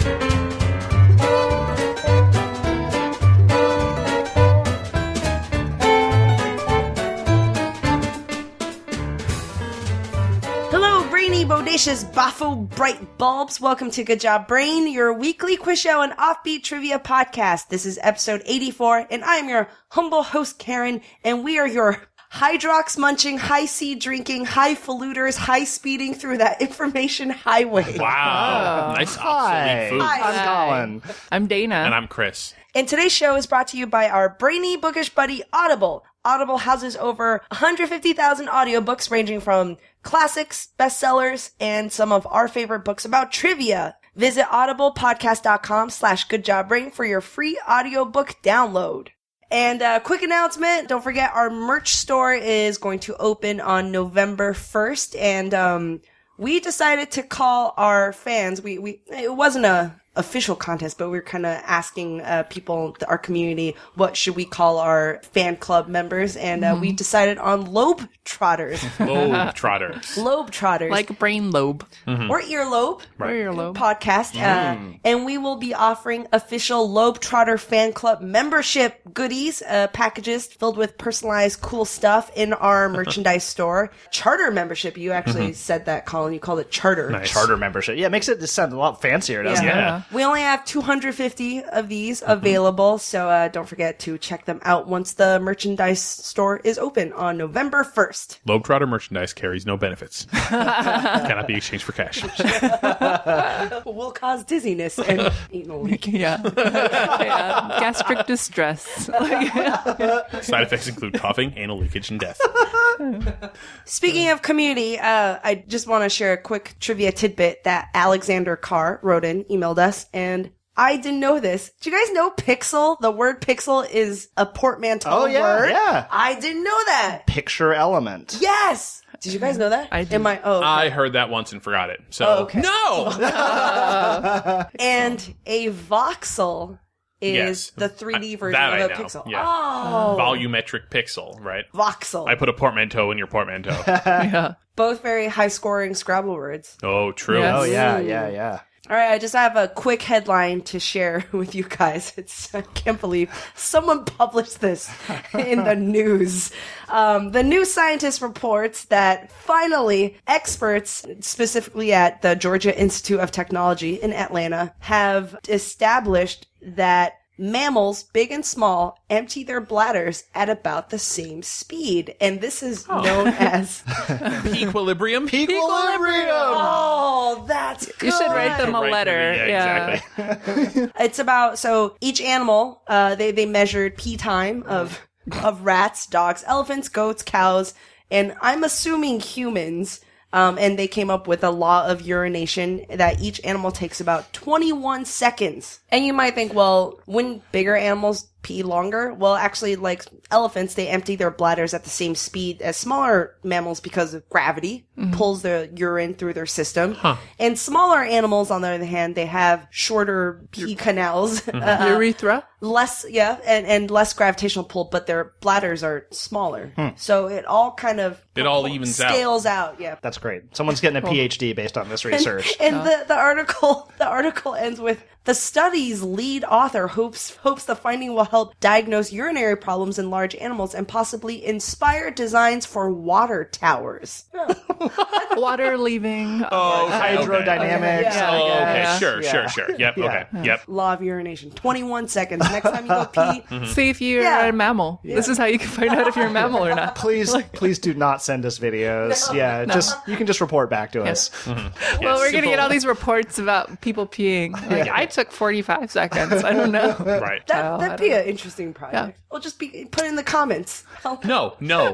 Bodacious Bafo Bright Bulbs. Welcome to Good Job Brain, your weekly quiz show and offbeat trivia podcast. This is episode 84, and I am your humble host, Karen, and we are your hydrox munching, high C drinking, highfaluters, high speeding through that information highway. Wow. Nice obsolete food. Hi. I'm Colin. I'm Dana. And I'm Chris. And today's show is brought to you by our brainy, bookish buddy, Audible. Audible houses over 150,000 audiobooks ranging from classics, bestsellers, and some of our favorite books about trivia. Visit audiblepodcast.com/goodjobbrain for your free audiobook download. And quick announcement, don't forget our merch store is going to open on November 1st, and we decided to call our fans, it wasn't a official contest, but we were kind of asking people, our community, what should we call our fan club members, and we decided on Lobe Trotters. Lobe Trotters. Lobe Trotters. Like brain lobe. Or earlobe. Right. Or earlobe. Podcast. And we will be offering official Lobe Trotter fan club membership goodies, packages filled with personalized cool stuff in our merchandise store. Charter membership. You actually said that, Colin. You called it charter. Nice. Charter membership. Yeah, it makes it just sound a lot fancier, doesn't it? Yeah. We only have 250 of these available, so don't forget to check them out once the merchandise store is open on November 1st. Lobe Trotter merchandise carries no benefits. Cannot be exchanged for cash. Will cause dizziness and anal leak. Yeah. Yeah. Gastric distress. Side effects include coughing, anal leakage, and death. Speaking of community, I just want to share a quick trivia tidbit that Alexander Carr wrote in, emailed us, and I didn't know this. Do you guys know pixel? The word pixel is a portmanteau word. Yeah. I didn't know that. Picture element. Yes. Did you guys know that? I did. Okay. I heard that once and forgot it. So, okay. No! And a voxel is Yes. the 3D version That of I a know. pixel. Yeah. Oh. Volumetric pixel, right? Voxel. I put a portmanteau in your portmanteau. Yeah. Both very high-scoring Scrabble words. Oh, true. Yes. Oh, yeah. All right, I just have a quick headline to share with you guys. I can't believe someone published this in the news. The New Scientist reports that finally experts, specifically at the Georgia Institute of Technology in Atlanta, have established that mammals, big and small, empty their bladders at about the same speed. And this is known as... Equilibrium. Equilibrium! Oh, that's good. You should write them a Right, letter. yeah, exactly. It's about, so each animal, they measured pee time of rats, dogs, elephants, goats, cows, and I'm assuming humans, and they came up with a law of urination that each animal takes about 21 seconds. And you might think, well, wouldn't bigger animals pee longer? Well, actually, like elephants, they empty their bladders at the same speed as smaller mammals because of gravity pulls the urine through their system. And smaller animals, on the other hand, they have shorter pee canals. Urethra? Less, and less gravitational pull, but their bladders are smaller. So it all kind of... It all evens out. Scales out, yeah. That's great. Someone's getting a PhD based on this research. And the article ends with, the study's lead author hopes the finding will help diagnose urinary problems in large animals and possibly inspire designs for water towers. Water leaving. Oh, okay, Hydrodynamics. Yeah. Oh, okay. Yeah. Sure. Yep. Yeah. Okay. Yep. Law of urination. 21 seconds. Next time you go pee, See if you're Yeah. a mammal. This is how you can find out if you're a mammal or not. Please do not send us videos. You can just report back to us. Well, we're going to get all these reports about people peeing. Like, I took 45 seconds. I don't know. Right. that'd be an interesting project. We'll just put it in the comments. No.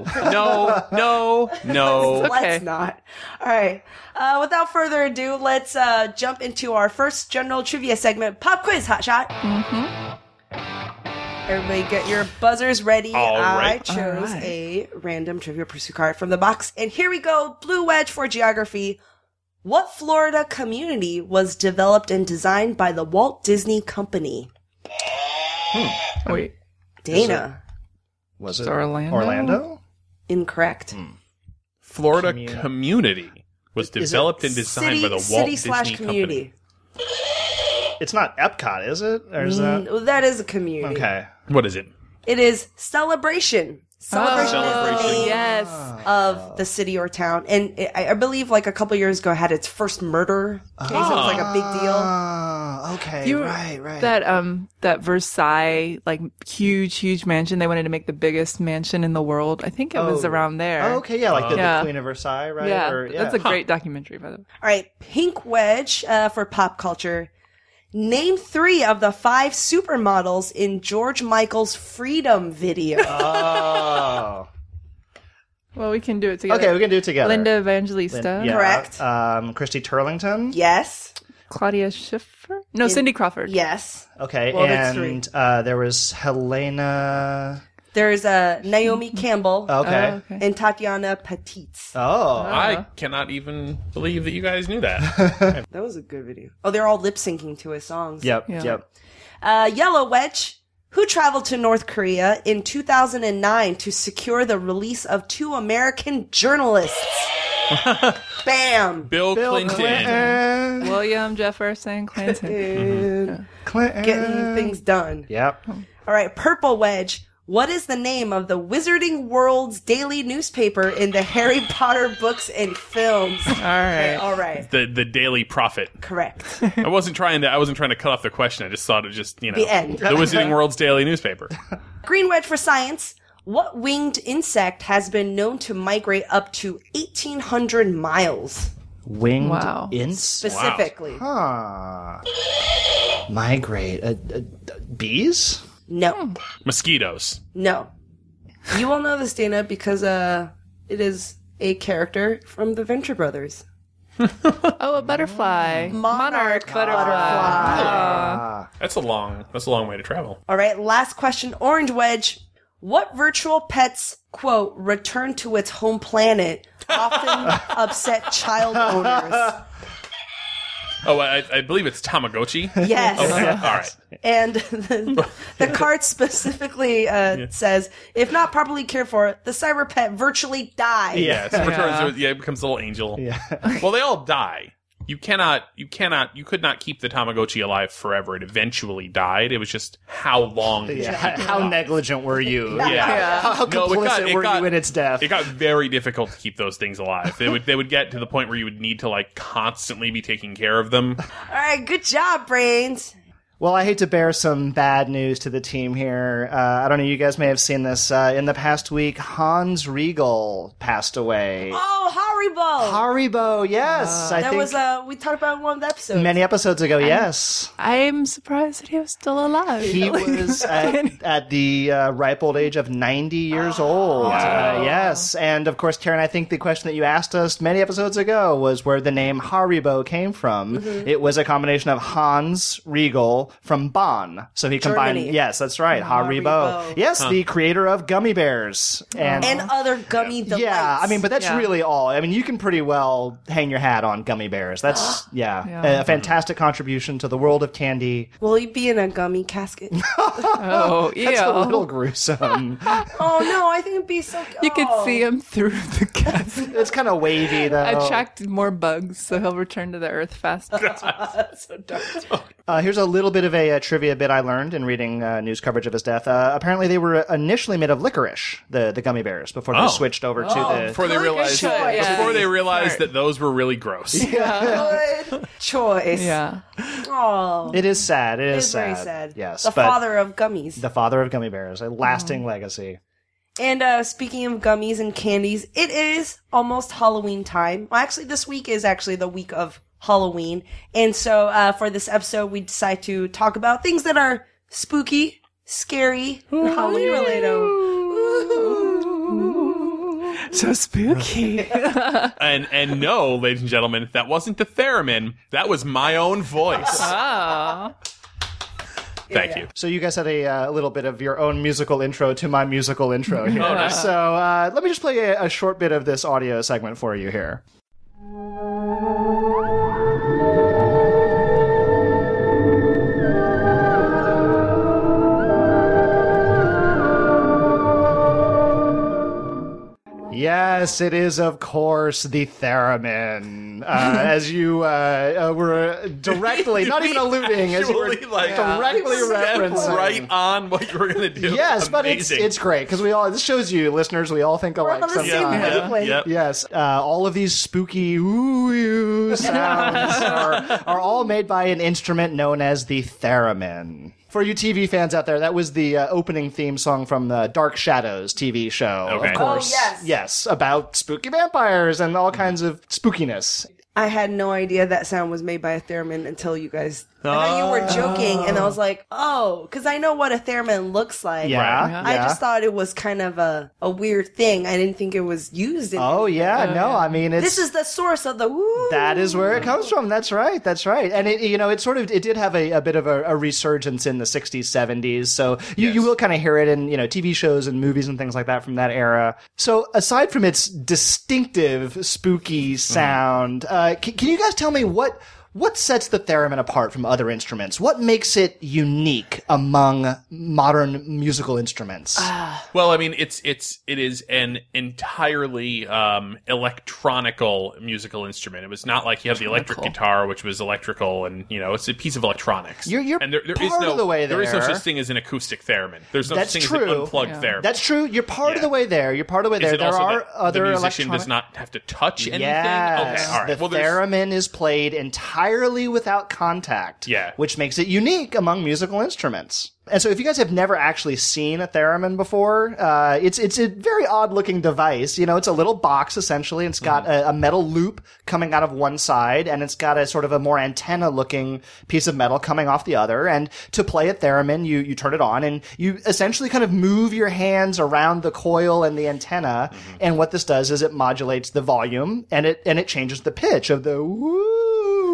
Okay. Let's not. All right. Without further ado, let's jump into our first general trivia segment, Pop Quiz Hot Shot. Everybody get your buzzers ready. All I right. chose a random Trivia Pursuit card from the box. And here we go. Blue wedge for geography. What Florida community was developed and designed by the Walt Disney Company? Wait. Dana. Was it Orlando? Orlando? Incorrect. Florida community was developed and designed by the Walt Disney City/community. Company. It's not Epcot, is it? Or is that? That is a community. Okay. What is it? It is Celebration. Celebration is the Celebration. name Yes. of the city or town. And I believe like a couple years ago had its first murder case. It was like a big deal. Oh, okay. Right. That Versailles, like huge mansion. They wanted to make the biggest mansion in the world. I think it was around there. Oh, okay, yeah, like the Yeah. Queen of Versailles, right? Yeah, Or- that's a great documentary, by the way. All right. Pink Wedge for pop culture. Name 3 of the 5 supermodels in George Michael's Freedom video. Oh. Well, we can do it together. Okay, we can do it together. Linda Evangelista, Yeah. Correct. Christy Turlington. Yes. Claudia Schiffer. No, Cindy Crawford. Yes. Okay, Well, that's and there was Helena. There's Naomi Campbell Okay. okay. and Tatiana Patitz. Oh. I cannot even believe that you guys knew that. That was a good video. Oh, they're all lip syncing to his songs. Yep. Yeah. Yep. Yellow Wedge, who traveled to North Korea in 2009 to secure the release of 2 American journalists. Bam! Bill Clinton. Clinton. William Jefferson Clinton. And Clinton. getting things done. Yep. All right, Purple Wedge. What is the name of the Wizarding World's daily newspaper in the Harry Potter books and films? All right. All right. The Daily Prophet. Correct. I wasn't trying to cut off the question. I just thought it just, The end. The Wizarding World's daily newspaper. Green Wedge for science. What winged insect has been known to migrate up to 1,800 miles? Winged Wow. Specifically. Huh. Migrate. Bees? No. Mosquitoes. No. You will know this, Dana, because it is a character from the Venture Brothers. Oh, a butterfly. Monarch Ah. That's a long way to travel. All right, last question. Orange Wedge. What virtual pets, quote, return to its home planet, often upset child owners? Oh, I believe it's Tamagotchi. Yes. Okay, all right. And the card specifically says, if not properly cared for, the cyber pet virtually dies. Yes, it becomes a little angel. Yeah. Well, they all die. You could not keep the Tamagotchi alive forever. It eventually died. It was just how long. Yeah. How negligent were you? Yeah. How No, complicit were you in its death? It got very difficult to keep those things alive. They would get to the point where you would need to like constantly be taking care of them. All right, good job, Brains. Well, I hate to bear some bad news to the team here. I don't know, you guys may have seen this. In the past week, Hans Riegel passed away. Oh, Haribo. Haribo, yes. I That think was, we talked about in one of the episodes. many episodes ago, yes. I'm surprised that he was still alive. He was at the ripe old age of 90 years old. Yes. And of course, Karen, I think the question that you asked us many episodes ago was where the name Haribo came from. Mm-hmm. It was a combination of Hans Riegel from Bonn. So he combined, Germany. yes, that's right, Haribo. Haribo. Yes, the creator of gummy bears. And other gummy delights. yeah, I mean, but that's Yeah. really all. I mean, you can pretty well hang your hat on gummy bears. That's, a fantastic contribution to the world of candy. Will he be in a gummy casket? Oh, That's yeah. a little gruesome. Oh, no, I think it'd be so You could see him through the gas. It's kind of wavy, though. Attract more bugs, so he'll return to the earth faster. so dark. Here's a little bit of a trivia bit I learned in reading news coverage of his death. Apparently, they were initially made of licorice, the gummy bears, before they switched over to the... Before they Good realized choice. before that those were really gross. Good choice. Yeah. Oh, It is sad. It is it's very sad. Yes, The but father of gummies. the father of gummy bears, a lasting legacy. And speaking of gummies and candies, it is almost Halloween time. Well, actually, this week is actually the week of Halloween. And so for this episode, we decide to talk about things that are spooky, scary, Halloween related. So spooky. And no, ladies and gentlemen, that wasn't the theremin. That was my own voice. Oh. Thank you. So you guys had a little bit of your own musical intro to my musical intro here. Oh, nice. So let me just play a short bit of this audio segment for you here. Yes, it is, of course, the theremin. as you were directly, not even alluding, as you were Actually, like, directly step referencing. right on what you were going to do. Yes, but Amazing. it's great because this shows you, listeners, we all think alike on the same sometimes. wavelength. Yep. Yes, all of these spooky ooh sounds are all made by an instrument known as the theremin. For you TV fans out there, that was the opening theme song from the Dark Shadows TV show, Okay. of course. Oh, yes. Yes, about spooky vampires and all kinds of spookiness. I had no idea that sound was made by a theremin until you guys. I thought you were joking, and I was like, "Oh," because I know what a theremin looks like. Yeah, I yeah. just thought it was kind of a weird thing. I didn't think it was used. Oh yeah, no, I mean it's This is the source of the woo. that is where it comes from. That's right. That's right. And it did have a bit of a resurgence in the 60s, 70s. So you will kind of hear it in, TV shows and movies and things like that from that era. So aside from its distinctive spooky sound, can you guys tell me what sets the theremin apart from other instruments? What makes it unique among modern musical instruments? Well, I mean, it is an entirely electronical musical instrument. It was not like you have the electric guitar, which was electrical, and it's a piece of electronics. You're and there is part no of the way there is no there. such thing as an acoustic theremin. There's no That's such thing true. as an unplugged theremin. That's true. You're part of the way there. You're part of the way Is there. it There also are that other the musician electronic... does not have to touch anything? Yes. Okay, all right. The Well, there's theremin is played entirely without contact. Yeah. Which makes it unique among musical instruments. And so if you guys have never actually seen a theremin before, it's a very odd looking device. It's a little box essentially. It's got a metal loop coming out of one side, and it's got a sort of a more antenna looking piece of metal coming off the other. And to play a theremin, you turn it on and you essentially kind of move your hands around the coil and the antenna. And what this does is it modulates the volume and it changes the pitch of the woo.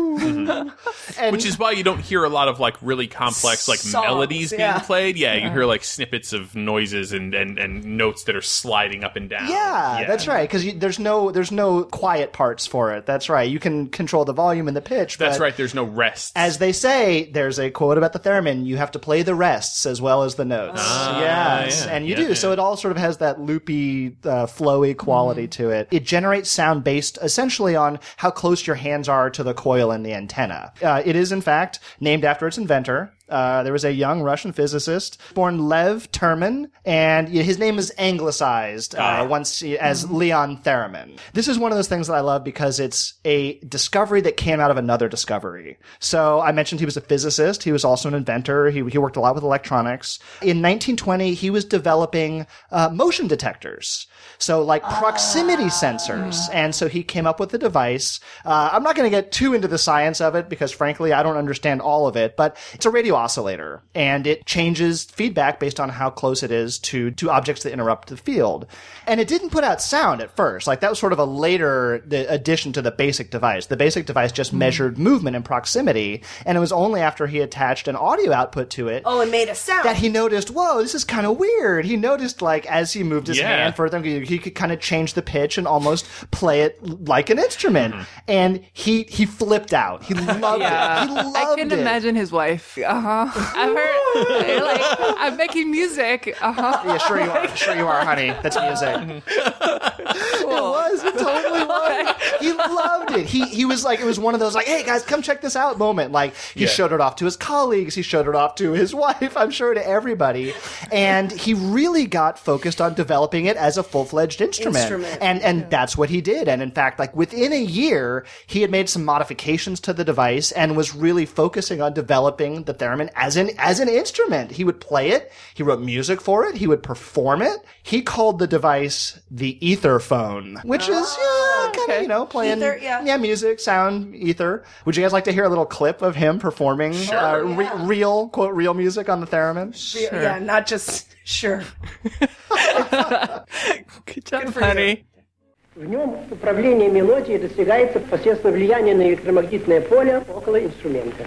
And which is why you don't hear a lot of like really complex like Songs, melodies being yeah. played. Yeah, you hear like snippets of noises and notes that are sliding up and down. Yeah, that's right. Because there's no quiet parts for it. That's right. You can control the volume and the pitch. That's but right. There's no rest. As they say, there's a quote about the theremin: you have to play the rests as well as the notes. Yes, yeah, and you yeah, do. yeah. So it all sort of has that loopy, flowy quality to it. It generates sound based essentially on how close your hands are to the coil and the antenna. It is, in fact, named after its inventor. There was a young Russian physicist born Lev Terman, and his name is anglicized once as Leon Theremin. This is one of those things that I love because it's a discovery that came out of another discovery. So I mentioned he was a physicist. He was also an inventor. He worked a lot with electronics. In 1920, he was developing motion detectors. So like proximity sensors. And so he came up with a device. I'm not going to get too into the science of it because frankly, I don't understand all of it, but it's a radio oscillator and it changes feedback based on how close it is to objects that interrupt the field. And it didn't put out sound at first. Like that was sort of a later addition to the basic device. The basic device just measured movement and proximity. And it was only after he attached an audio output to it Oh, it made a sound. that he noticed, whoa, this is kind of weird. He noticed, like, as he moved his Yeah. hand further, he could kind of change the pitch and almost play it like an instrument. And he flipped out. He loved it. He loved I can it. imagine his wife. I've heard, like, I'm making music. Yeah, sure you are. Sure you are, honey. That's music. It was. It totally was. He loved it. He was like, it was one of those like, hey guys, come check this out moment. Like he showed it off to his colleagues. He showed it off to his wife. I'm sure to everybody. And he really got focused on developing it as a full-fledged instrument. And that's what he did. And in fact, like within a year, he had made some modifications to the device and was really focusing on developing the theremin as an instrument. He would play it. He wrote music for it. He would perform it. He called the device the ether phone, which is kind of playing Ether, yeah. music, sound, ether. Would you guys like to hear a little clip of him performing real quote real music on the theremin? Sure. Yeah, not just sure. Good job, honey. В нем управление мелодией достигается посредством влияния на электромагнитное поле около инструмента.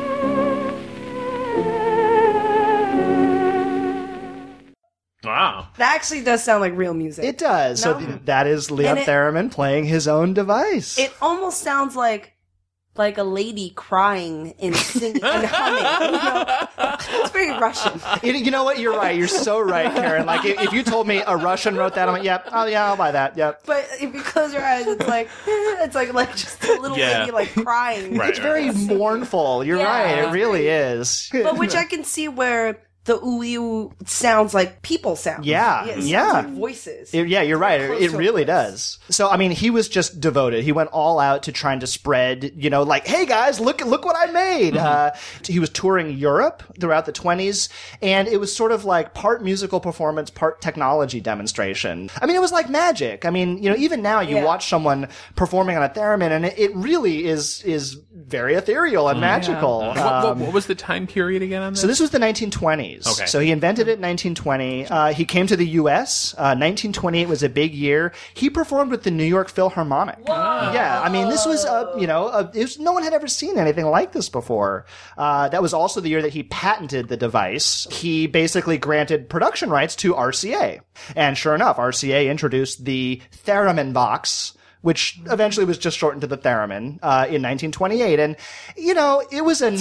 Wow. That actually does sound like real music. It does. No. So that is Leon And Theremin playing his own device. It almost sounds like a lady crying and singing and humming. You know? It's very Russian. You know what? You're right. You're so right, Karen. Like, if you told me a Russian wrote that, I'm like, yep, oh yeah, I'll buy that. Yep. But if you close your eyes, it's like just a little Yeah. lady crying. Right. It's very mournful. You're Yeah. right. It really is. But which I can see where the ooh sounds like people sound. Yeah, It sounds yeah. like voices. Yeah, you're right. Close It to a really voice. does. So, I mean, he was just devoted. He went all out to trying to spread, like, hey guys, look what I made. He was touring Europe throughout the 20s, and it was sort of like part musical performance, part technology demonstration. I mean, it was like magic. I mean, even now you Yeah. watch someone performing on a theremin, and it really is very ethereal and magical. What was the time period again on this? So this was the 1920s. Okay. So he invented it in 1920. He came to the U.S. 1928 was a big year. He performed with the New York Philharmonic. Yeah, I mean, this was no one had ever seen anything like this before. That was also the year that he patented the device. He basically granted production rights to RCA. And sure enough, RCA introduced the Theremin box, which eventually was just shortened to the theremin in 1928. And, it was a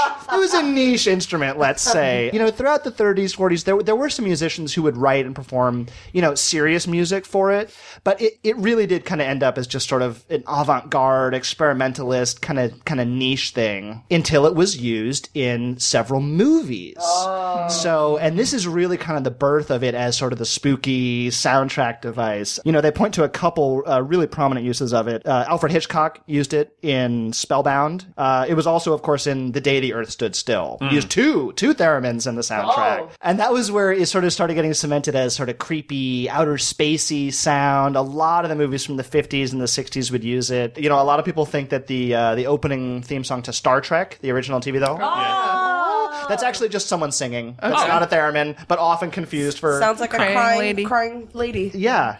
niche instrument, let's say. Throughout the 30s, 40s, there were some musicians who would write and perform, serious music for it. But it really did kind of end up as just sort of an avant-garde, experimentalist, kind of niche thing until it was used in several movies. So, and this is really kind of the birth of it as sort of the spooky soundtrack device. They point to a couple really prominent uses of it. Alfred Hitchcock used it in Spellbound. It was also, of course, in The Day the Earth Stood Still. He used two theremins in the soundtrack. And that was where it sort of started getting cemented as sort of creepy, outer spacey sound. A lot of the movies from the 50s and the 60s would use it. A lot of people think that the opening theme song to Star Trek, the original TV, though, that's actually just someone singing. It's not a theremin, but often confused for... Sounds like Crying a crying lady. Yeah.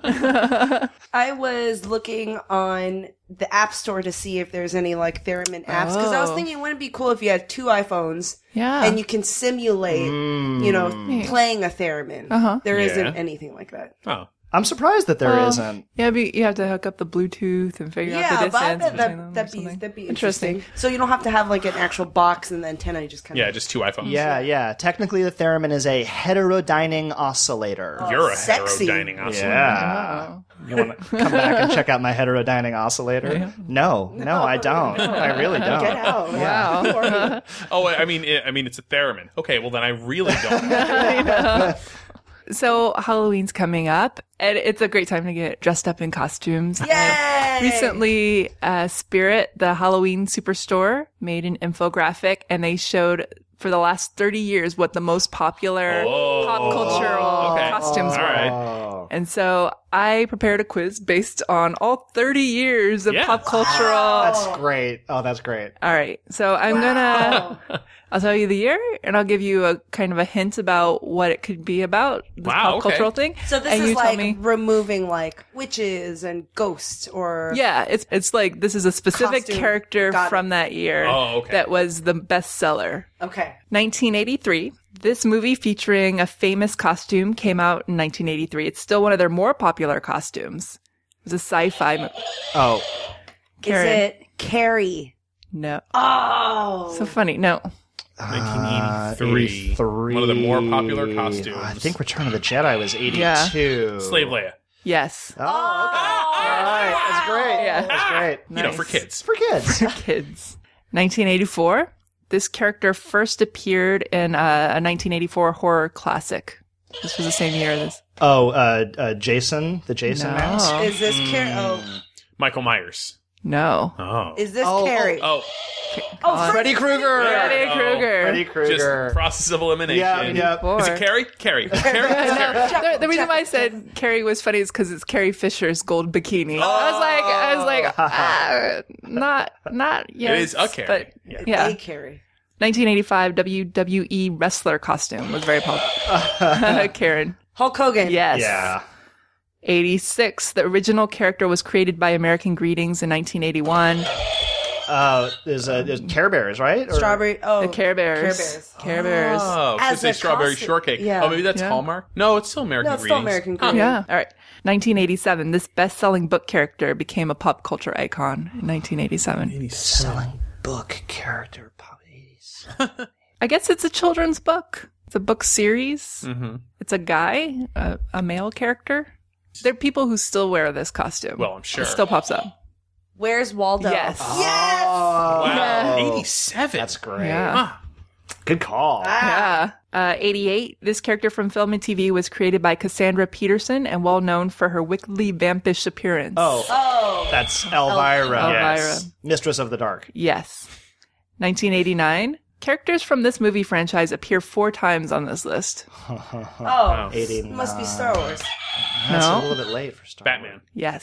I was looking on the App Store to see if there's any theremin apps because I was thinking, wouldn't it be cool if you had two iPhones Yeah. and you can simulate, playing a theremin. There isn't anything like that. Oh. I'm surprised that there isn't. Yeah, but you have to hook up the Bluetooth and figure out Yeah, the but I distance bet between them. that'd be interesting. So you don't have to have an actual box and the antenna. You just kind of Yeah, just two iPhones. Yeah. Technically, the theremin is a heterodyning oscillator. You're a Sexy. heterodyning oscillator. Yeah. You want to come back and check out my heterodyning oscillator? No, I don't. I really don't. get out. Wow. Who are you? Oh, I mean, it's a theremin. Okay, well then I really don't. So Halloween's coming up, and it's a great time to get dressed up in costumes. Yay! Recently, Spirit, the Halloween superstore, made an infographic, and they showed for the last 30 years what the most popular pop cultural Okay. costumes All were. right. And so I prepared a quiz based on all 30 years of Yeah. pop cultural. That's great. Oh, that's great. All right. So I'll tell you the year, and I'll give you a kind of a hint about what it could be about, this Wow, pop okay. cultural thing. So this and is you tell me. removing witches and ghosts or Yeah, it's like this is a specific Costume. character Got it. from that year Oh, okay. that was the bestseller. Okay. 1983. This movie featuring a famous costume came out in 1983. It's still one of their more popular costumes. It was a sci-fi movie. Oh, Karen. Is it Carrie? No. Oh. So funny. No. 1983. 83. One of the more popular costumes. I think Return of the Jedi was 82. Yeah. Slave Leia. Yes. Oh, okay. All right. That's great. Yeah. That's great. You know, for kids. For kids. Kids. 1984. This character first appeared in a 1984 horror classic. This was the same year as this. Oh, Jason, the Jason No. mask. Is this Carrie? Oh. Michael Myers. No. Oh. Is this Oh, Carrie? Oh. Freddy Krueger. Freddy Oh. Krueger. Freddy Just Krueger. process of elimination. Yeah. Is it Carrie? Carrie. Carrie? The reason why I said Carrie was funny is because it's Carrie Fisher's gold bikini. I was like, not yet. It is a Carrie. But Yeah. yeah. A Carrie. 1985 WWE wrestler costume was very popular. Karen. Hulk Hogan. Yes. Yeah. 86. The original character was created by American Greetings in 1981. There's Care Bears, right? Or- Strawberry. Oh, The Care Bears. Care Bears. Care Bears. Oh, I was As gonna say a strawberry costume- shortcake. yeah. Oh, maybe that's Yeah. Hallmark. No, it's still American No, it's still Greetings. American Greetings. Yeah. All right. 1987. This best-selling book character became a pop culture icon in 1987. Selling book character pop 80s. I guess it's a children's book. It's a book series. Mm-hmm. It's a guy, a male character. There are people who still wear this costume. Well, I'm sure. It still pops up. Where's Waldo? Yes. Yes. Oh, Wow, 87. That's great. Yeah. Huh. Good call. Yeah. 88. This character from film and TV was created by Cassandra Peterson and well known for her wickedly vampish appearance. Oh, that's Elvira. Elvira. Yes. Mistress of the Dark. Yes. 1989. Characters from this movie franchise appear 4 times on this list. Oh, 89. must be Star Wars. That's No. a little bit late for Star Batman. Wars. Yes.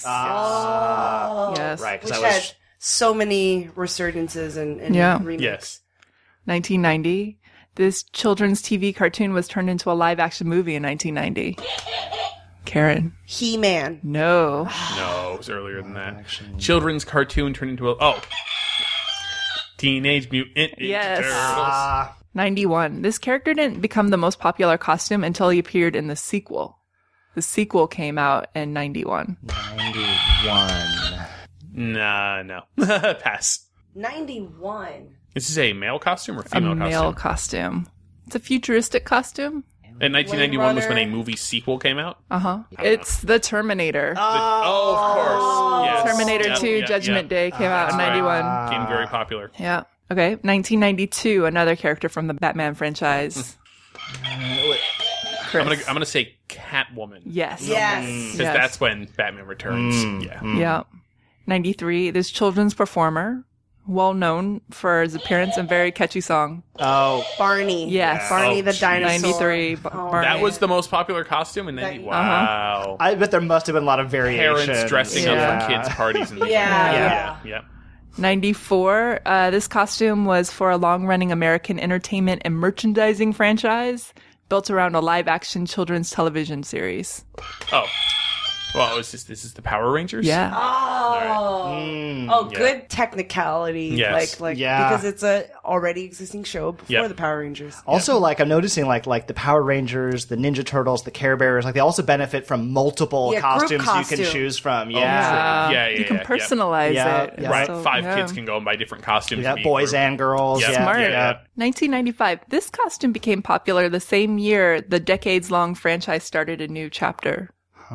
Right, Yes. because Which I had was... so many resurgences and Yeah. remakes. Yes. 1990. This children's TV cartoon was turned into a live-action movie in 1990. Karen. He-Man. No. No, it was earlier than that. Children's cartoon turned into a... Teenage Mutant Ninja Yes. Turtles. 91. This character didn't become the most popular costume until he appeared in the sequel. The sequel came out in 91. 91. Nah, no. Pass. 91. This is a male costume or A female male costume? costume. It's a futuristic costume. And 1991 was when a Runner. movie sequel came out? Uh-huh. It's The Terminator. Oh, of course. Yes. Terminator Yep, 2 yep, Judgment yep. Day came out in Right. 91. Became very popular. Yeah. Okay. 1992, another character from the Batman franchise. Chris. I'm gonna say Catwoman. Yes. Yes. Because Yes. that's when Batman Returns. Yeah. Yeah. 93, this children's performer, well known for his appearance and very catchy song. Oh, Barney. Yes. Barney Oh, the geez. dinosaur. 93. Oh, Barney. That was the most popular costume in 90. That- Wow. I bet there must have been a lot of variations. Parents dressing Yeah. up for kids' parties and things Yeah, like that. yeah. Yeah. 94, this costume was for a long-running American entertainment and merchandising franchise built around a live-action children's television series. Oh. Well, this is the Power Rangers? Yeah. Oh, yeah. good technicality. Yes. Like Yeah. because it's a already existing show before Yep. the Power Rangers. Also, like I'm noticing, like the Power Rangers, the Ninja Turtles, the Care Bears, like they also benefit from multiple Yeah, group costumes you costume. can choose from. Yeah. Yeah, Yeah, You can yeah. personalize Yeah, it. yeah. Right. So, 5 yeah. kids can go and buy different costumes. yeah, to be boys grouped. and girls. Yeah. Yeah, Smart. yeah. 1995, this costume became popular the same year the decades-long franchise started a new chapter.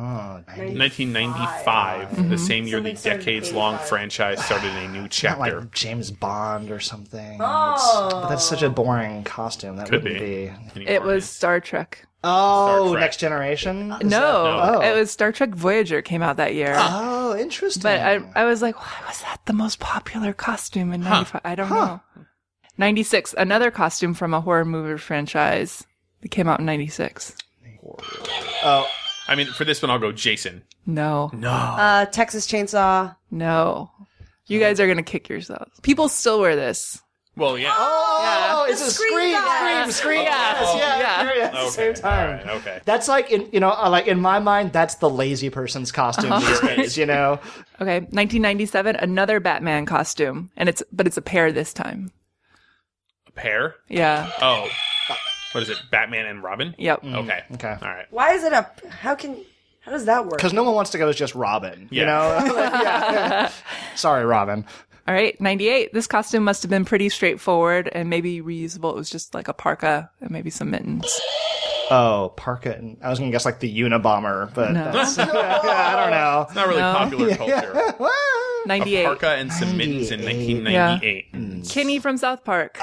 1995, the same year the Something started in decades-long 85. franchise started a new Not chapter. like James Bond or something. Oh. But that's such a boring costume. That Could wouldn't be. be. Anymore. It was Star Trek. Oh, Star Trek. Next Generation. Is No, that- it was Star Trek Voyager came out that year. Oh, interesting. But I was like, why was that the most popular costume in 95? I don't know. 96, another costume from a horror movie franchise that came out in 96. Oh, I mean, for this one, I'll go Jason. No, No. Texas Chainsaw. no. You guys are going to kick yourselves. People still wear this. Well, yeah. oh, it's a Scream guy. scream. Yeah. Yes, yeah, Yeah. yeah, at the same Okay. time. All right, okay. That's like like in my mind, that's the lazy person's costume these days. You know, Okay, 1997, another Batman costume, and it's a pair this time. A pair? Yeah. Oh. What is it? Batman and Robin? Yep. Okay. Okay. All right. Why is it a? How does that work? because no one wants to go as just Robin. You Yeah. know, yeah. Sorry, Robin. All right, 98. This costume must have been pretty straightforward and maybe reusable. It was just like a parka and maybe some mittens. Oh, parka. And I was gonna guess like the Unabomber, but No. that's, I don't know. It's not really popular culture. A 98. parka and some mittens in 1998. Kenny from South Park.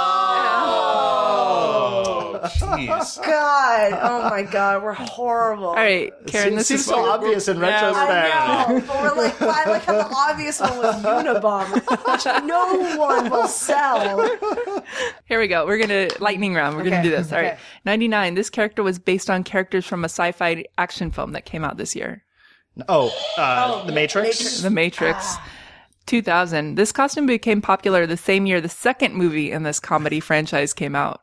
Oh, jeez. God, oh my God, we're horrible. All right, Karen, this Seems is so obvious in retrospect. I know, but we're like, I like how the obvious one was Unabomber, which no one will sell. Here we go. We're going to lightning round. We're going Okay, to do this. All right. okay. 99. This character was based on characters from a sci-fi action film that came out this year. The Matrix. The Matrix. 2000. This costume became popular the same year the second movie in this comedy franchise came out.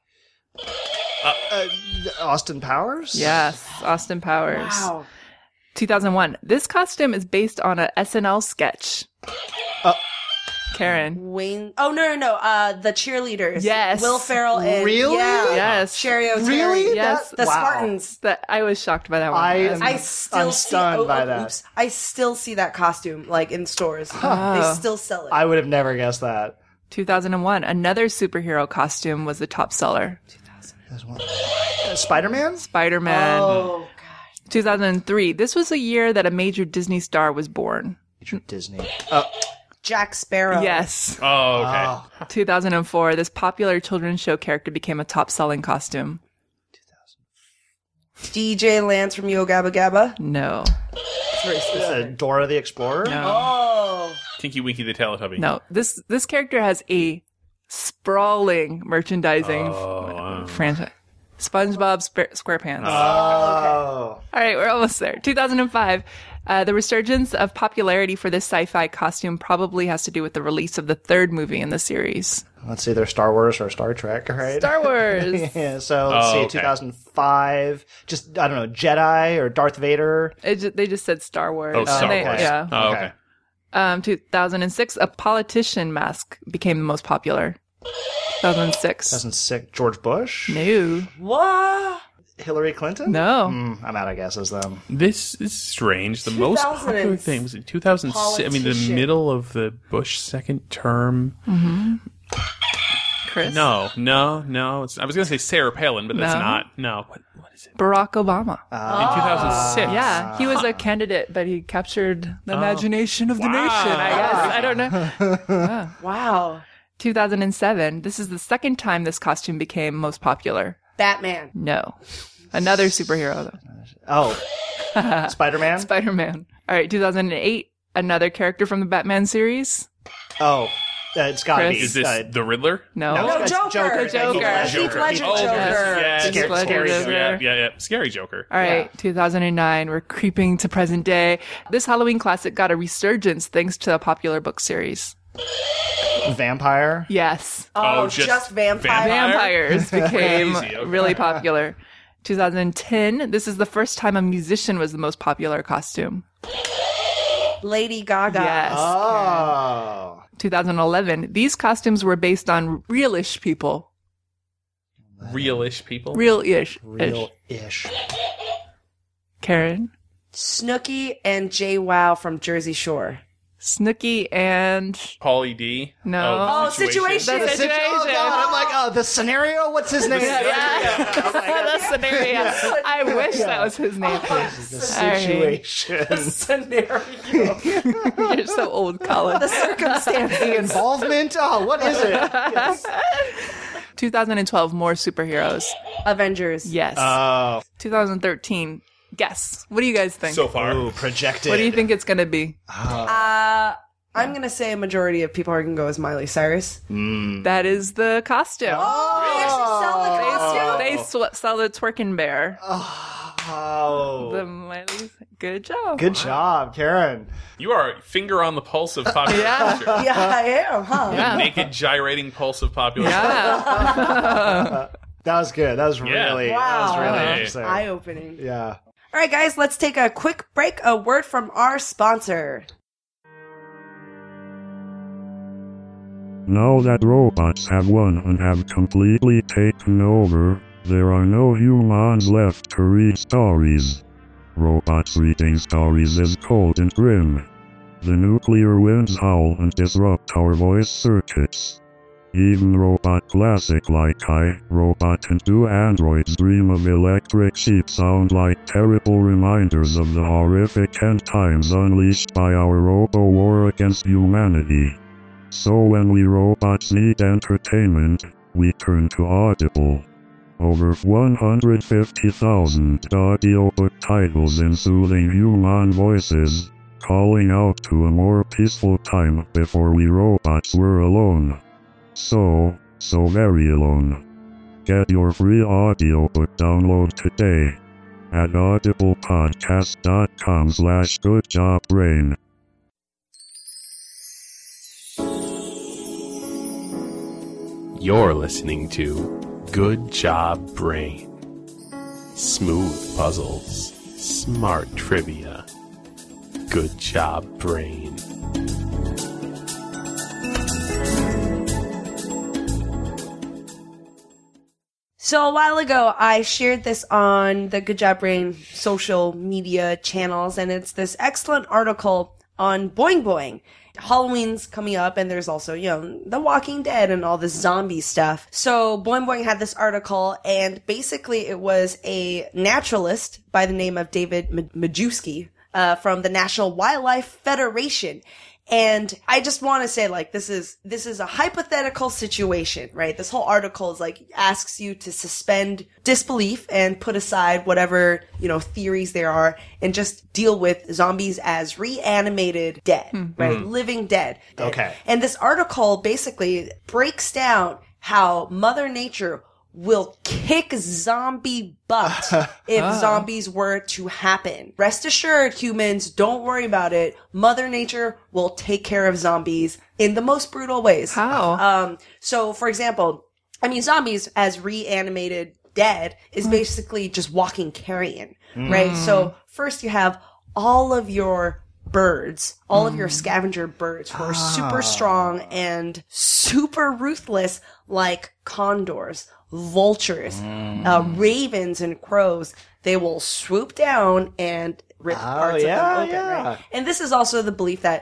Austin Powers. Yes, Austin Powers. Wow. 2001. This costume is based on a SNL sketch. Karen. Wayne. Oh no. The cheerleaders. Yes. Will Ferrell and Really? Yes. Sherry O'Terry. Really? Yes. The Wow. Spartans. I was shocked by that one. I still I'm stunned by that. Oops. I still see that costume like in stores. They still sell it. I would have never guessed that. 2001, another superhero costume was the top seller. Spider-Man? Spider-Man. oh 2003, this was a year that a major Disney star was born. Disney. Jack Sparrow. Yes. Oh, okay. 2004, this popular children's show character became a top-selling costume. DJ Lance from Yo Gabba Gabba. No. It's very specific. Dora the Explorer? No. Oh. Tinky Winky the Teletubby. No. This character has a sprawling merchandising franchise. SpongeBob SquarePants. Oh. All right, we're almost there. 2005. The resurgence of popularity for this sci-fi costume probably has to do with the release of the third movie in the series. Let's see, either Star Wars or Star Trek, right? Star Wars. Yeah, so let's see, okay. 2005. Just, I don't know, Jedi or Darth Vader. They just said Star Wars. Oh, Star okay. Wars. Yeah. Oh, okay. 2006, a politician mask became the most popular. 2006. 2006, George Bush? No. What? Hillary Clinton? No. I'm out of guesses, though. This is strange. The most popular thing was in 2006. I mean, the Politician. middle of the Bush second term. Chris? No. I was going to say Sarah Palin, but that's No. not. No. What is it? Barack Obama. In 2006. Yeah, he was a candidate, but he captured the imagination of the nation, I guess. I don't know. Wow. 2007, this is the second time this costume became most popular. Batman. No. Another superhero, though. Oh. Spider-Man? Spider-Man. All right, 2008, another character from the Batman series. Oh. It's gotta be. Chris? Is this the Riddler? No. No, No, it's Joker. The Joker. Heath Ledger Oh, Joker. yes. Heath Ledger Scary Joker. Yeah. Scary Joker. All right, 2009, we're creeping to present day. This Halloween classic got a resurgence thanks to a popular book series. Vampire? Yes. Oh, just just vampire. Vampires became Crazy, okay. really popular. 2010, this is the first time a musician was the most popular costume. Lady Gaga. Yes. Oh. 2011, these costumes were based on real-ish people. Real-ish people. Real-ish. Real-ish. Karen? Snooki and Jay Wow from Jersey Shore. Snooki and... Pauly D. No. Oh, Situation. The Situation. Oh, God. I'm like, oh, the scenario? What's his name? That's scenario. I wish that was his name. The situation. Scenario. You're so old, Colin. The circumstance. The involvement? Oh, what is it? Yes. 2012, more superheroes. Avengers. Yes. Oh. 2013, guess. What do you guys think? So far. Ooh, projected. What do you think it's going to be? I'm going to say a majority of people are going to go as Miley Cyrus. That is the costume. Oh, they actually sell the costume? They sell the twerking bear. Oh. The Miley's. Good job. Good job, Karen. You are finger on the pulse of popular Yeah. culture. Yeah, I am, huh? Yeah. Naked gyrating pulse of popular Yeah. That was good. That was really, that was really Wow. interesting. Eye-opening. Yeah. All right, guys, let's take a quick break. A word from our sponsor. Now that robots have won and have completely taken over, there are no humans left to read stories. Robots reading stories is cold and grim. The nuclear winds howl and disrupt our voice circuits. Even Robot Classic like I, Robot and Do Androids Dream of Electric Sheep sound like terrible reminders of the horrific end times unleashed by our robo-war against humanity. So when we robots need entertainment, we turn to Audible. Over 150,000 audiobook titles in soothing human voices, calling out to a more peaceful time before we robots were alone. So very alone. Get your free audiobook download today at audiblepodcast.com/goodjobbrain. You're listening to Good Job Brain. Smooth puzzles, smart trivia. Good Job Brain. So a while ago, I shared this on the Good Job Brain social media channels, and it's this excellent article on Boing Boing. Halloween's coming up, and there's also, The Walking Dead and all this zombie stuff. So Boing Boing had this article, and basically it was a naturalist by the name of David Majewski from the National Wildlife Federation. And I just want to say, this is a hypothetical situation, right? This whole article is asks you to suspend disbelief and put aside whatever, theories there are and just deal with zombies as reanimated dead, right? Living dead. Okay. And this article basically breaks down how Mother Nature will kick zombie butt if zombies were to happen. Rest assured, humans, don't worry about it. Mother Nature will take care of zombies in the most brutal ways. How? So, for example, zombies as reanimated dead is basically just walking carrion, right? So, first you have all of your birds, all of your scavenger birds who are super strong and super ruthless, like condors, vultures, ravens, and crows. They will swoop down and rip parts of them open, right? And this is also the belief that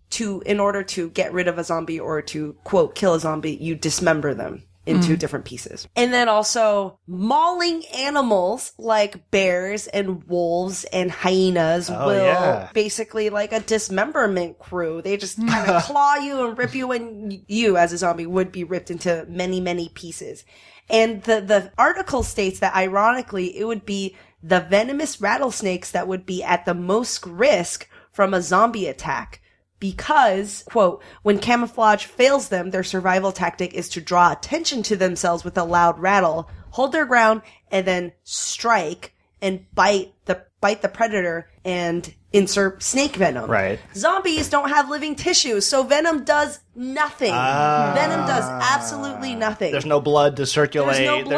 in order to get rid of a zombie or to, quote, kill a zombie, you dismember them into different pieces. And then also mauling animals like bears and wolves and hyenas will basically like a dismemberment crew. They just kind of claw you and rip you, and you as a zombie would be ripped into many, many pieces. And the article states that ironically it would be the venomous rattlesnakes that would be at the most risk from a zombie attack. Because, quote, when camouflage fails them, their survival tactic is to draw attention to themselves with a loud rattle, hold their ground, and then strike and bite the predator and insert snake venom. Right. Zombies don't have living tissues, so venom does nothing. Venom does absolutely nothing. There's no blood to circulate. There's no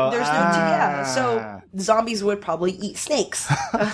blood. So zombies would probably eat snakes.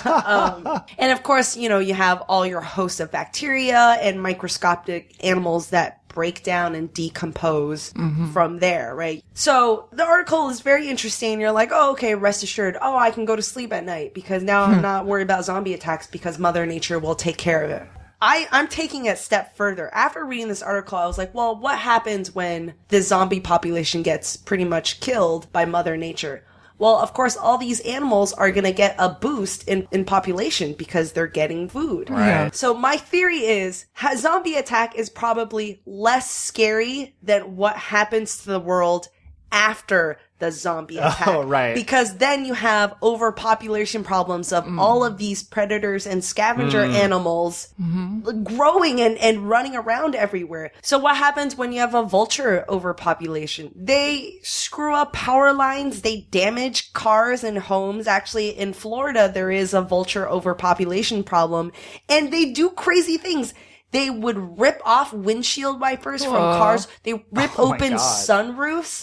And of course, you have all your host of bacteria and microscopic animals that break down and decompose from there, right? So the article is very interesting. You're like, oh, okay, rest assured. Oh, I can go to sleep at night because now I'm not worried about zombie attacks because Mother Nature will take care of it. I'm taking it a step further. After reading this article, I was like, well, what happens when the zombie population gets pretty much killed by Mother Nature? Well, of course, all these animals are going to get a boost in population because they're getting food. Right. So my theory is a zombie attack is probably less scary than what happens to the world after the zombie attack. Oh, right. Because then you have overpopulation problems of all of these predators and scavenger animals growing and running around everywhere. So what happens when you have a vulture overpopulation? They screw up power lines. They damage cars and homes. Actually, in Florida, there is a vulture overpopulation problem, and they do crazy things. They would rip off windshield wipers from cars. They rip open sunroofs.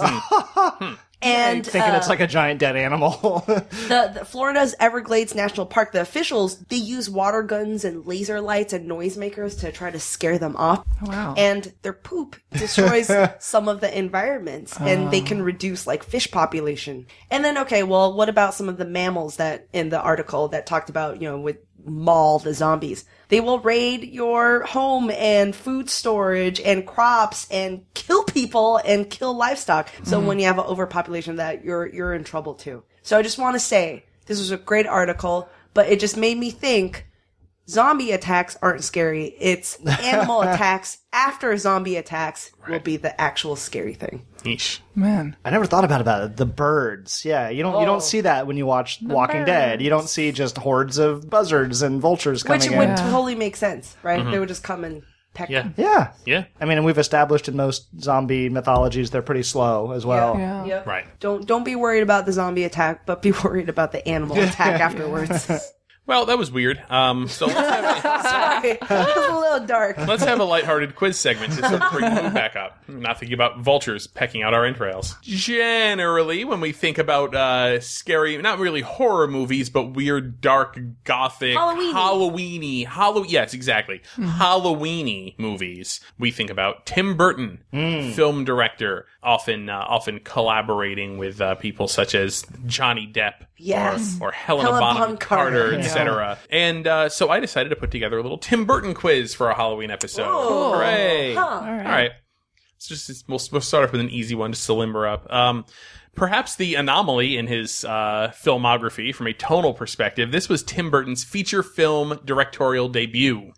And thinking it's like a giant dead animal. the Florida's Everglades National Park, the officials, they use water guns and laser lights and noisemakers to try to scare them off. Wow. And their poop destroys some of the environments, and they can reduce like fish population. And then, okay, well, what about some of the mammals that in the article that talked about, with maul the zombies? They will raid your home and food storage and crops and kill people and kill livestock. So when you have an overpopulation of that, you're in trouble too. So I just want to say this was a great article, but it just made me think zombie attacks aren't scary. It's animal attacks after zombie attacks will be the actual scary thing. Yeesh. Man. I never thought about it. The birds. Yeah, you don't see that when you watch Walking Dead. You don't see just hordes of buzzards and vultures coming Which in. would totally make sense, right? They would just come and peck them. Yeah. Yeah. I mean, and we've established in most zombie mythologies they're pretty slow as well. Yeah. Yep. Right. Don't be worried about the zombie attack, but be worried about the animal attack afterwards. Well, that was weird. So let's have Sorry, that was a little dark. let's have a lighthearted quiz segment to sort of bring the mood back up. Not thinking about vultures pecking out our entrails. Generally, when we think about scary, not really horror movies, but weird, dark, gothic, Halloweeny, yes, exactly, Halloweeny movies, we think about Tim Burton, film director, often collaborating with people such as Johnny Depp, Yes. or Helena Bonham Carter, etc. And so I decided to put together a little Tim Burton quiz for our Halloween episode. Oh. Hooray! Huh. All right. All right. We'll start off with an easy one just to limber up. Perhaps the anomaly in his filmography from a tonal perspective, this was Tim Burton's feature film directorial debut.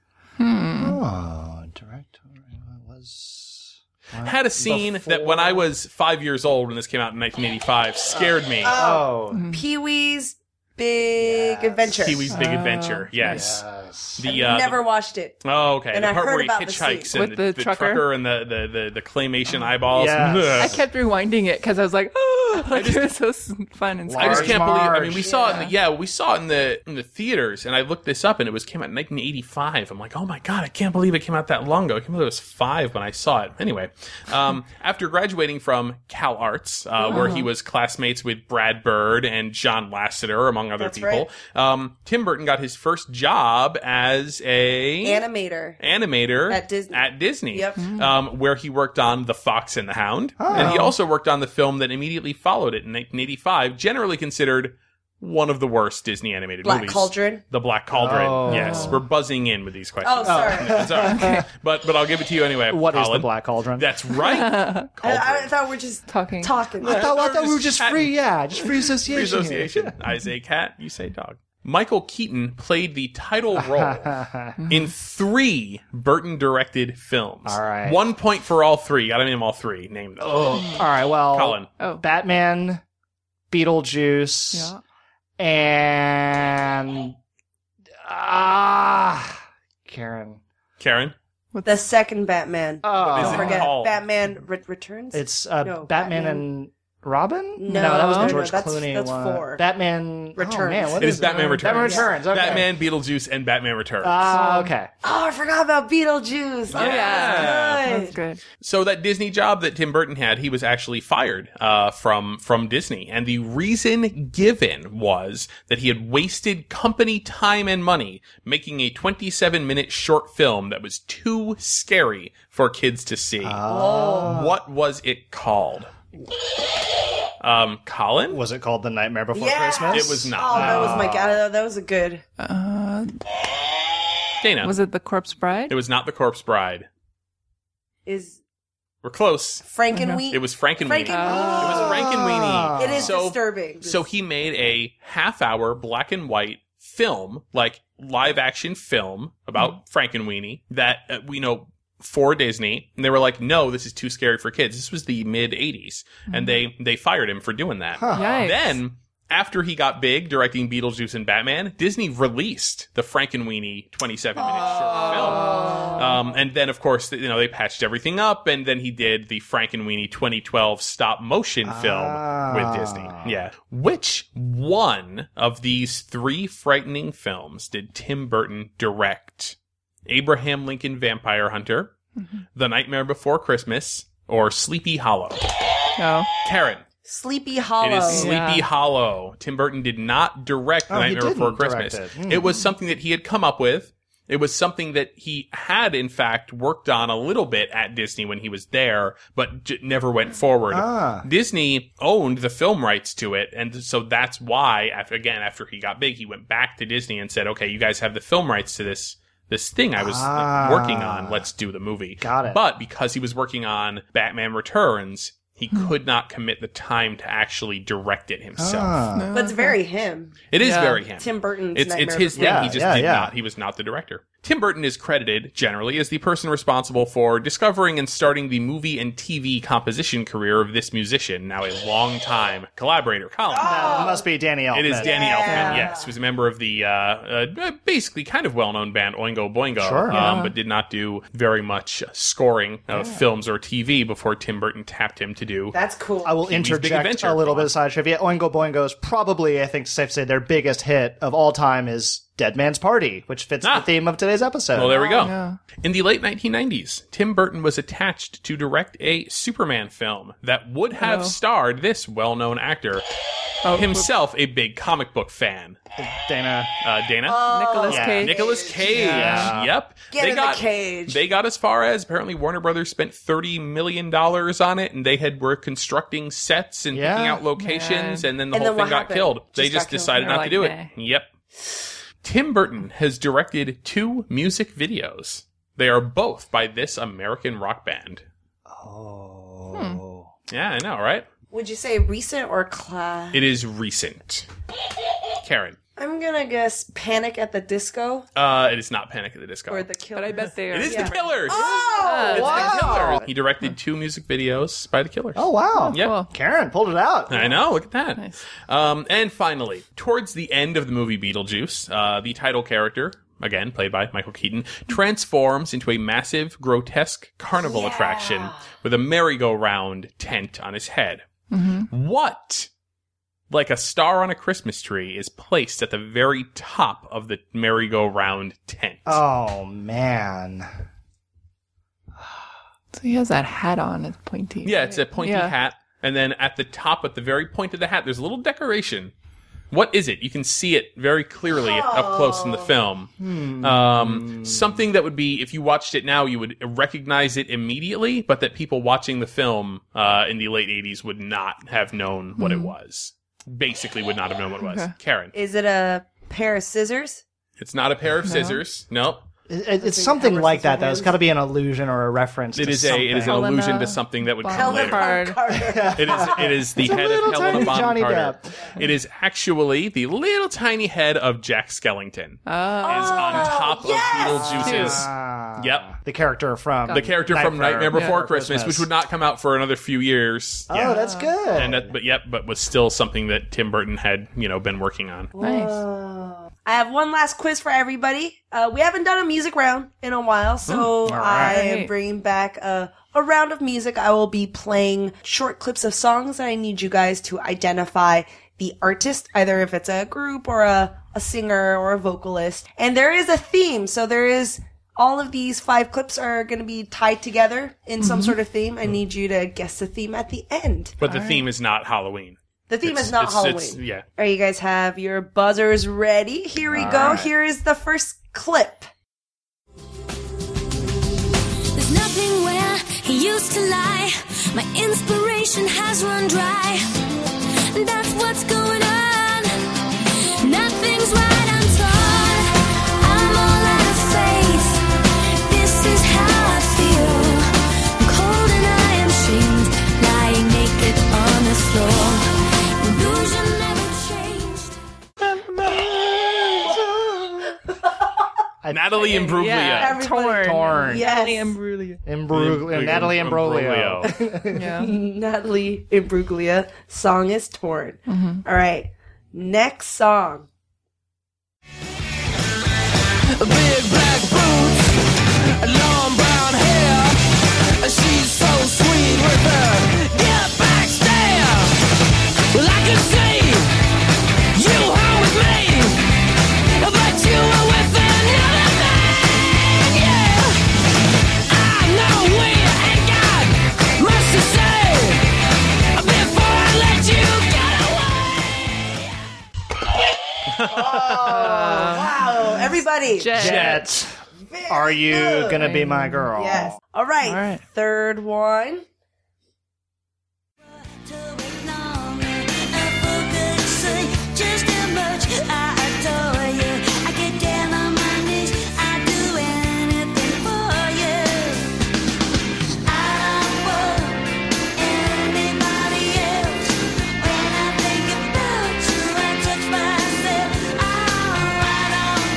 Oh, directorial was... Had a scene that when I was 5 years old when this came out in 1985 scared me. Oh. Pee-wee's Big Adventure. Pee-wee's Big Adventure, yes. The Never watched it. Oh, okay. And the I part heard where he about the hitchhikes scene. and With the trucker? and the claymation eyeballs. Yes. I kept rewinding it because I was like, oh, like it was so fun and I just Large can't believe. I Marge. mean, we saw it in the theaters, and I looked this up, and it came out in 1985. I'm like, oh my god, I can't believe it came out that long ago. I can't believe I was 5 when I saw it. Anyway, after graduating from Cal Arts, where he was classmates with Brad Bird and John Lasseter, among other That's people, Tim Burton got his first job as a Animator. at Disney. Yep. Where he worked on The Fox and the Hound, and he also worked on the film that immediately followed it in 1985, generally considered one of the worst Disney animated Black movies. Cauldron. The Black Cauldron. Oh. Yes, we're buzzing in with these questions. Oh, sorry. It's all right. But I'll give it to you anyway. What is Colin. the Black Cauldron? That's right. I thought we're just talking. I thought we were just free, just free association. Free association. I say cat, you say dog. Michael Keaton played the title role in 3 Burton-directed films. All right. 1 point for all 3. Gotta name all 3. Name them. All right, well, Colin. Batman, Beetlejuice, and Karen. the second Batman. Oh, is Don't it forget called? Batman Returns. it's No, Batman and Robin? No, that was the no, George that's Clooney that's one. 4. Batman Returns. Oh, man, what It is is Batman Returns. Batman Returns. Okay. Batman, Beetlejuice, and Batman Returns. Okay. Oh, I forgot about Beetlejuice. Oh, Yeah. good. That's good. So that Disney job that Tim Burton had, he was actually fired from Disney. And the reason given was that he had wasted company time and money making a 27-minute short film that was too scary for kids to see. What was it called? Colin? Was it called The Nightmare Before Yes! Christmas? It was Oh, not. that was my god. That was a good. Dana. Was it The Corpse Bride? It was not The Corpse Bride. Is We're close. Frankenweenie? It was Frankenweenie. Frankenweenie. It was Frankenweenie. It is disturbing. So he made a half-hour black and white film, like live-action film about Frankenweenie that we know for Disney, and they were like, no, this is too scary for kids. This was the mid-'80s, and they fired him for doing that. Yikes. Then, after he got big directing Beetlejuice and Batman, Disney released the Frankenweenie 27-minute short film. And then, of course, they patched everything up, and then he did the Frankenweenie 2012 stop-motion film with Disney. Yeah. Which one of these 3 frightening films did Tim Burton direct? Abraham Lincoln Vampire Hunter, The Nightmare Before Christmas, or Sleepy Hollow? No. Karen. Sleepy Hollow. It is Sleepy Yeah. Hollow. Tim Burton did not direct The Oh, he Nightmare Before didn't direct Christmas. it. It was something that he had come up with. It was something that he had, in fact, worked on a little bit at Disney when he was there, but never went forward. Disney owned the film rights to it, and so that's why, after he got big, he went back to Disney and said, okay, you guys have the film rights to this thing I was working on. Let's do the movie. Got it. But because he was working on Batman Returns, he could not commit the time to actually direct it himself. But it's very him. It is Yeah. very him. Tim Burton's It's Nightmare his Before thing. He just did Yeah. not. He was not the director. Tim Burton is credited generally as the person responsible for discovering and starting the movie and TV composition career of this musician, now a long-time collaborator, Colin. That must be Danny Elfman. It is Danny Elfman, yes. He was a member of the basically kind of well-known band Oingo Boingo, Sure. but did not do very much scoring of films or TV before Tim Burton tapped him to do. That's cool. I will Pee-wee's Big interject Adventure. a little Go bit on. of side trivia. Oingo Boingo is probably, I think it's safe to say, their biggest hit of all time is Dead Man's Party, which fits the theme of today's episode. Well, there we go. yeah. In the late 1990s, Tim Burton was attached to direct a Superman film that would have starred this well-known actor, himself a big comic book fan. Dana. Dana? Nicolas Cage. Nicolas Cage. Yeah. Yep. Get in the cage. They got as far as apparently Warner Brothers spent $30 million on it, and they were constructing sets and picking out locations, and then the whole thing got killed. They just decided not to do it. Yep. Tim Burton has directed 2 music videos. They are both by this American rock band. Oh. Yeah, I know, right? Would you say recent or class? It is recent. Karen. I'm gonna guess Panic at the Disco It is not Panic at the Disco. or The Killers. But I bet they are. It is The Killers. Oh, It's wow. The Killers. He directed 2 music videos by The Killers. Oh, wow. Yep. Cool. Karen pulled it out. I know, look at that. Nice. And finally, towards the end of the movie Beetlejuice, the title character, again played by Michael Keaton, transforms into a massive, grotesque carnival attraction with a merry-go-round tent on his head. What, like a star on a Christmas tree, is placed at the very top of the merry-go-round tent? Oh, man. So he has that hat on. It's pointy. Yeah, it's a pointy hat. And then at the top, at the very point of the hat, there's a little decoration. What is it? You can see it very clearly up close in the film. Something that would be, if you watched it now, you would recognize it immediately, but that people watching the film in the late 80s would not have known what it was. Basically would not have known what it was. Okay. Karen. Is it a pair of scissors? It's not a pair of scissors. Nope. It's something like that, though. It's got to be an allusion or a reference It to is something. an Helena allusion to something that would come Bonham later. Carter. It is the head little of Helena tiny Bonham Johnny Carter. Depp. It is actually the little tiny head of Jack Skellington. Is on top of Beetlejuice's. Yep. The character from Nightmare Before Christmas, Christmas. which would not come out for another few years. Oh, that's good. And but was still something that Tim Burton had, been working on. Nice. I have one last quiz for everybody. We haven't done a music round in a while, so I am bringing back a round of music. I will be playing short clips of songs, and I need you guys to identify the artist, either if it's a group or a singer or a vocalist. And there is a theme, so there is... All of these 5 clips are going to be tied together in some sort of theme. I need you to guess the theme at the end. But the theme is not Halloween. The theme is not Halloween. Yeah. All right, you guys have your buzzers ready? Here we go. right. Here is the first clip. There's nothing where he used to lie. My inspiration has run dry. And that's what's going on. Nothing's right, I'm torn. I'm all out of faith. This is how I feel. I'm cold and I am shamed. Lying naked on the floor. Illusion never changed. Natalie Imbruglia. Yeah. Torn. Yes. Natalie Imbruglia. Natalie Imbruglia. Yeah. Natalie Imbruglia. Song is Torn. All right. Next song. Big black boots, long brown hair. She's so sweet with her get back stare. Well, I can see you home with me, but you were with another man. Yeah, I know we ain't got much to say before I let you get away. Wow. Everybody. Jet. Are you gonna be my girl? Yes. All right. All right. Third one. Just how much I adore you. I get down on my knees. I do anything for you. I don't want anybody else. When I think about you, I touch myself. Oh, I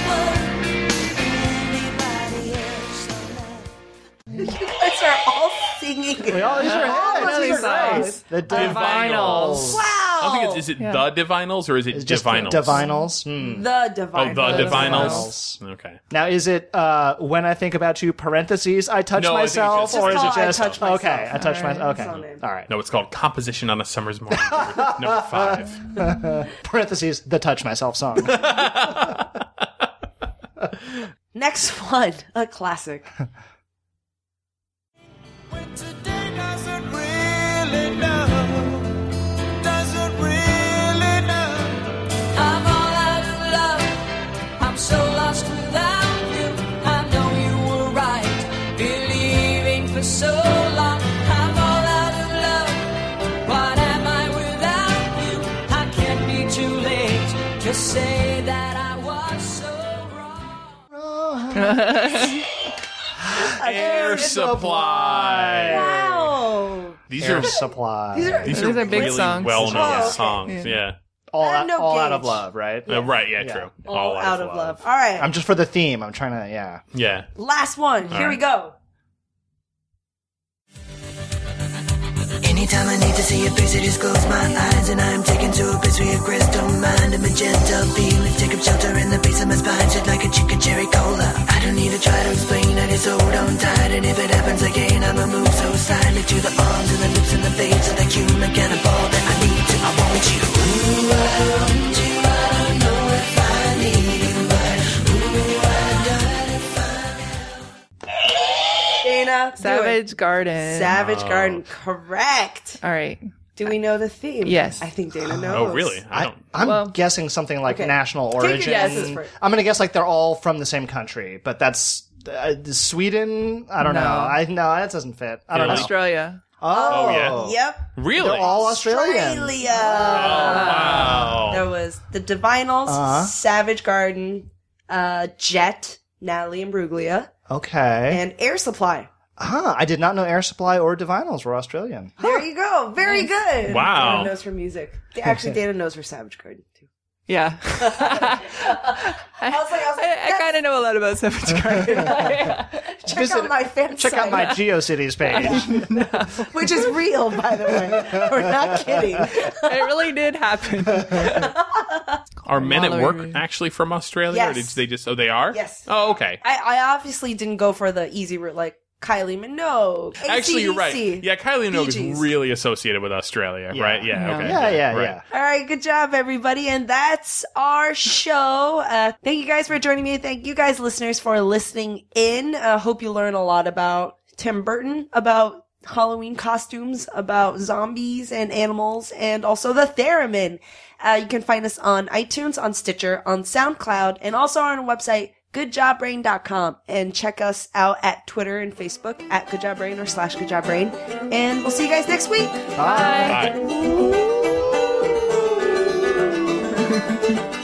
don't want anybody else. You guys are all singing. We all use our heads. These These are songs. great. The Divinals. Wow. I don't think is it the Divinals or is it It's just Divinals? Divinals. The Divinals. Oh, the Divinals. Divinals. Okay. Now, is it when I think about you, parentheses, I touch No, I think it's myself, just- or is it Just call I just touch myself. okay? I touch myself. That's Okay, all all right. No, it's called Composition on a Summer's Morning. number 5. Parentheses, the touch myself song. Next one, a classic. Today doesn't really know. Doesn't really know. I'm all out of love. I'm so lost without you. I know you were right, believing for so long. I'm all out of love. What am I without you? I can't be too late. Just say that I was so wrong. Air Supply. Wow. These Air are Supply. these are are big really songs. well-known Oh, okay. songs. Yeah. all I have out, no all out of gauge. love, right? Right. Yeah. True. All out of love. All right. I'm just for the theme. I'm trying to, yeah. Yeah. Last one. Here we right. go. Anytime I need to see your face, I just close my eyes and I'm taken to a place where your crystal mind and magenta feelings take up shelter in the base of my spine, shit like a chicken cherry cola. I don't need to try to explain, I just hold on tight, and if it happens again, I'ma move so silently to the arms and the lips and the face of the human cannibal that I need to. I want you. Ooh, I want you. I don't know if I need you, but ooh, I gotta find out. Dana. do it. Savage Garden. Savage Garden. Correct. All right. Do we know the theme? Yes. I think Dana knows. Oh, really? I don't. I'm Well- guessing something like Okay. national Take your origin. guesses first. I'm going to guess like they're all from the same country, but that's Sweden. I don't No. know. No, that doesn't fit. I don't know. Australia. Oh, yeah. Yep. Really? They're all Australian. Australia. Wow. There was the Divinals, Uh-huh. Savage Garden, Jet, Natalie Imbruglia, Okay. and Air Supply. I did not know Air Supply or Divinals were Australian. There you go. Very good. Wow. Dana knows her music. Actually, Dana knows her Savage Garden, too. Yeah. I kind of know a lot about Savage Garden. Check out my fan Check out site, my GeoCities page. which is real, by the way. We're not kidding. It really did happen. Are Men at Mallory Work Reed. actually from Australia? Or did Yes. they just? Oh, they are. Yes. Oh, okay. I obviously didn't go for the easy route, like Kylie Minogue. Actually, you're right. AC/DC. Yeah, Kylie Minogue Bee Gees. is really associated with Australia, right? Yeah. Okay. Yeah. Right. All right, good job, everybody. And that's our show. Thank you guys for joining me. Thank you guys, listeners, for listening in. Hope you learn a lot about Tim Burton, about Halloween costumes, about zombies and animals, and also the theremin. You can find us on iTunes, on Stitcher, on SoundCloud, and also on our website, goodjobbrain.com, and check us out at Twitter and Facebook at goodjobbrain or /goodjobbrain. And we'll see you guys next week. Bye.